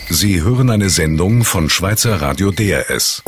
Sie hören eine Sendung von Schweizer Radio DRS.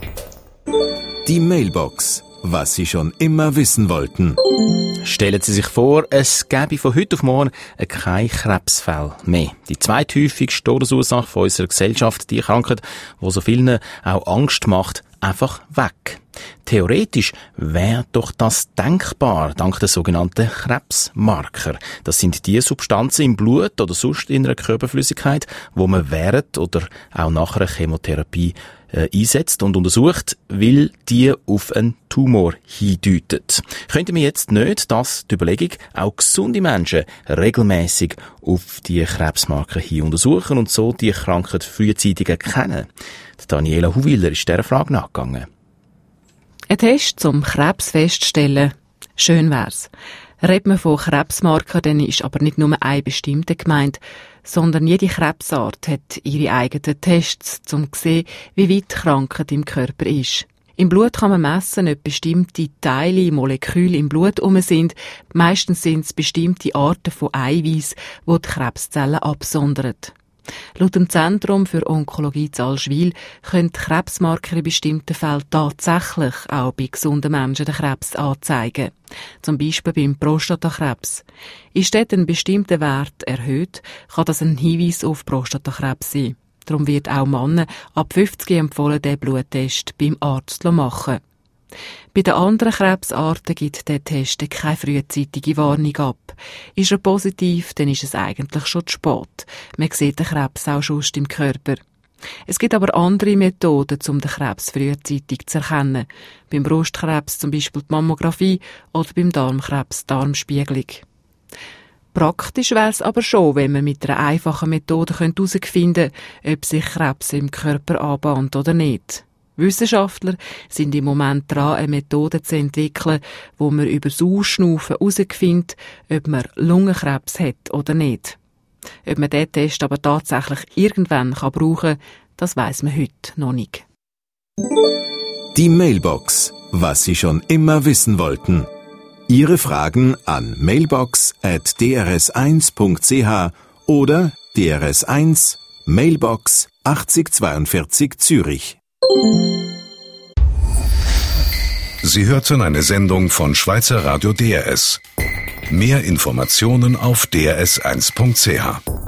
Die Mailbox. Was Sie schon immer wissen wollten. Stellen Sie sich vor, es gäbe von heute auf morgen kein Krebsfall mehr. Die zweithäufigste Todesursache von unserer Gesellschaft, die Krankheit, die so vielen auch Angst macht, einfach weg. Theoretisch wäre doch das denkbar, dank der sogenannten Krebsmarker. Das sind die Substanzen im Blut oder sonst in einer Körperflüssigkeit, wo man während oder auch nach einer Chemotherapie einsetzt und untersucht, weil die auf einen Tumor hindeuten. Könnte man jetzt nicht, dass die Überlegung, auch gesunde Menschen regelmäßig auf die Krebsmarker hin untersuchen und so die Krankheit frühzeitig erkennen? Daniela Huwiller ist dieser Frage nachgegangen. Ein Test zum Krebs feststellen, schön wär's. Redet man von Krebsmarker, dann ist aber nicht nur eine bestimmte gemeint, sondern jede Krebsart hat ihre eigenen Tests, um zu sehen, wie weit die Krankheit im Körper ist. Im Blut kann man messen, ob bestimmte Teile, Moleküle im Blut sind. Meistens sind es bestimmte Arten von Eiweiß, die die Krebszellen absondern. Laut dem Zentrum für Onkologie in Allschwil können Krebsmarker in bestimmten Fällen tatsächlich auch bei gesunden Menschen den Krebs anzeigen. Zum Beispiel beim Prostatakrebs. Ist dort ein bestimmter Wert erhöht, kann das ein Hinweis auf Prostatakrebs sein. Darum wird auch Männern ab 50 empfohlen, den Bluttest beim Arzt zu machen. Bei den anderen Krebsarten gibt der Test keine frühzeitige Warnung ab. Ist er positiv, dann ist es eigentlich schon zu spät. Man sieht den Krebs auch schon im Körper. Es gibt aber andere Methoden, um den Krebs frühzeitig zu erkennen. Beim Brustkrebs zum Beispiel die Mammographie oder beim Darmkrebs die Darmspiegelung. Praktisch wäre es aber schon, wenn man mit einer einfachen Methode herausfinden könnte, ob sich Krebs im Körper anbahnt oder nicht. Wissenschaftler sind im Moment dran, eine Methode zu entwickeln, wo man über das Ausschnaufen herausfindet, ob man Lungenkrebs hat oder nicht. Ob man diesen Test aber tatsächlich irgendwann brauchen kann, das weiss man heute noch nicht. Die Mailbox. Was Sie schon immer wissen wollten. Ihre Fragen an mailbox@drs1.ch oder DRS1 Mailbox 8042 Zürich. Sie hörten eine Sendung von Schweizer Radio DRS. Mehr Informationen auf drs1.ch.